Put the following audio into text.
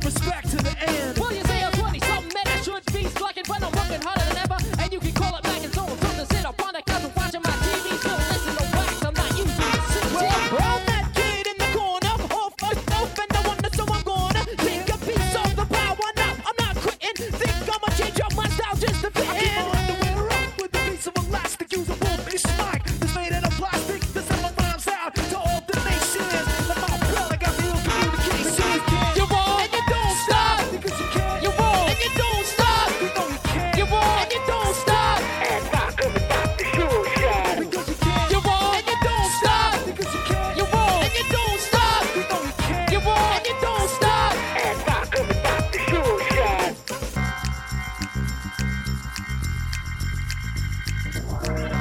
respect to the end. Well, you say I'm 20-something, man, I should be slacking, but I'm working harder than ever. And you can call it back and so on. To sit up on the couch and watching my TV. Still listen to wax, I'm not used to the city. Well, I'm that kid in the corner, off and I wonder, so I'm gonna take a piece of the power. Now I'm not quitting. Think I'ma change up my style just to fit in. My underwear up with a piece of elastic, use a wolfish mic that's made out of plastic. To send my rhymes out to all the nations. Like my brother got the ill communication. You won't, and you don't stop. Because you can't. You won't, and you don't stop. You know you can't. You won't, and you don't stop. And rock about the shoe shine. Because you can't. You won't, and you don't stop. Because you can't. You won't, and you don't stop. You know you can't. You won't, and you don't stop. And rock about the shoe shine.